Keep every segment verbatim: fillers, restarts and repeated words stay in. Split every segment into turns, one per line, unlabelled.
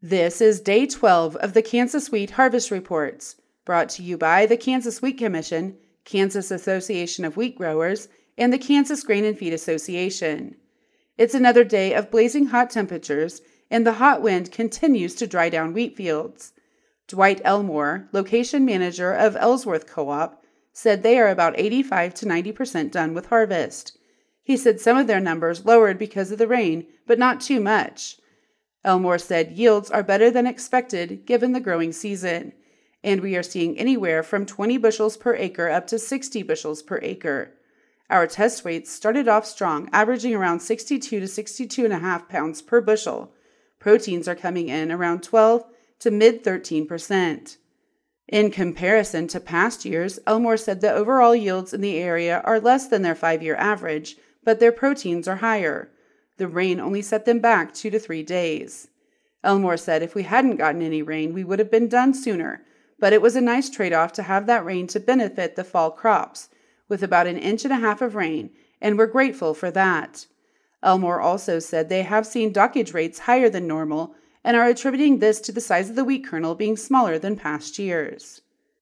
This is day twelve of the Kansas Wheat Harvest Reports, brought to you by the Kansas Wheat Commission, Kansas Association of Wheat Growers, and the Kansas Grain and Feed Association. It's another day of blazing hot temperatures, and the hot wind continues to dry down wheat fields. Dwight Elmore, location manager of Ellsworth Co-op, said they are about eighty-five to ninety percent done with harvest. He said some of their numbers lowered because of the rain, but not too much. Elmore said yields are better than expected given the growing season, and we are seeing anywhere from twenty bushels per acre up to sixty bushels per acre. Our test weights started off strong, averaging around sixty-two to sixty-two and a half pounds per bushel. Proteins are coming in around twelve to mid thirteen percent. In comparison to past years, Elmore said the overall yields in the area are less than their five-year average, but their proteins are higher. The rain only set them back two to three days. Elmore said if we hadn't gotten any rain, we would have been done sooner, but it was a nice trade-off to have that rain to benefit the fall crops, with about an inch and a half of rain, and we're grateful for that. Elmore also said they have seen dockage rates higher than normal and are attributing this to the size of the wheat kernel being smaller than past years.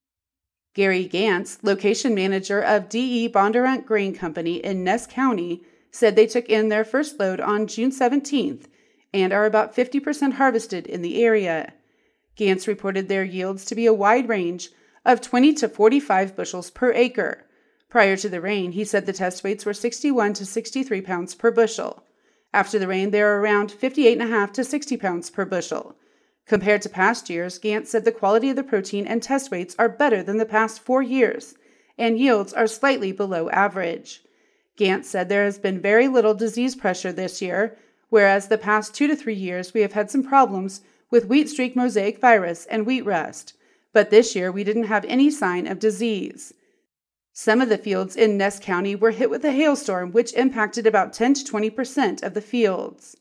Gary Gantz, location manager of D E Bondurant Grain Company in Ness County, said they took in their first load on June seventeenth and are about fifty percent harvested in the area. Gantz reported their yields to be a wide range of twenty to forty-five bushels per acre. Prior to the rain, he said the test weights were sixty-one to sixty-three pounds per bushel. After the rain, they are around fifty-eight and a half to sixty pounds per bushel. Compared to past years, Gantz said the quality of the protein and test weights are better than the past four years, and yields are slightly below average. Gantz said there has been very little disease pressure this year, whereas the past two to three years we have had some problems with wheat streak mosaic virus and wheat rust, but this year we didn't have any sign of disease. Some of the fields in Ness County were hit with a hailstorm, which impacted about ten to twenty percent of the fields.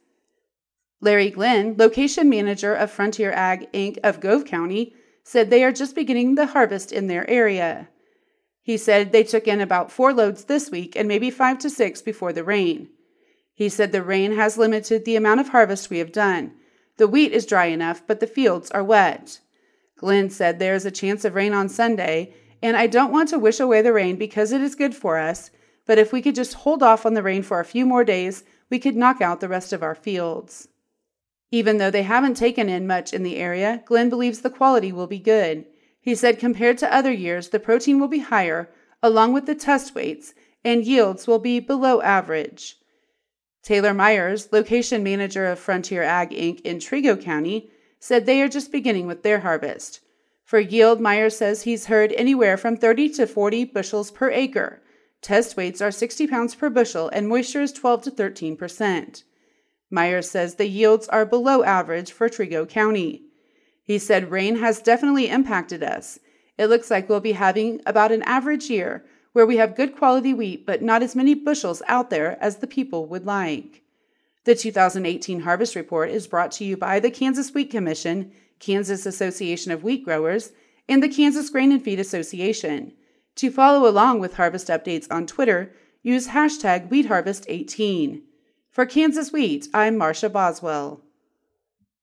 Larry Glenn, location manager of Frontier Ag Incorporated of Gove County, said they are just beginning the harvest in their area. He said they took in about four loads this week and maybe five to six before the rain. He said the rain has limited the amount of harvest we have done. The wheat is dry enough, but the fields are wet. Glenn said there is a chance of rain on Sunday, and I don't want to wish away the rain because it is good for us, but if we could just hold off on the rain for a few more days, we could knock out the rest of our fields. Even though they haven't taken in much in the area, Glenn believes the quality will be good. He said compared to other years, the protein will be higher, along with the test weights, and yields will be below average. Taylor Myers, location manager of Frontier Ag Incorporated in Trego County, said they are just beginning with their harvest. For yield, Myers says he's heard anywhere from thirty to forty bushels per acre. Test weights are sixty pounds per bushel, and moisture is twelve to thirteen percent. Myers says the yields are below average for Trego County. He said rain has definitely impacted us. It looks like we'll be having about an average year where we have good quality wheat but not as many bushels out there as the people would like. The two thousand eighteen Harvest Report is brought to you by the Kansas Wheat Commission, Kansas Association of Wheat Growers, and the Kansas Grain and Feed Association. To follow along with harvest updates on Twitter, use hashtag Wheat Harvest eighteen. For Kansas Wheat, I'm Marcia Boswell.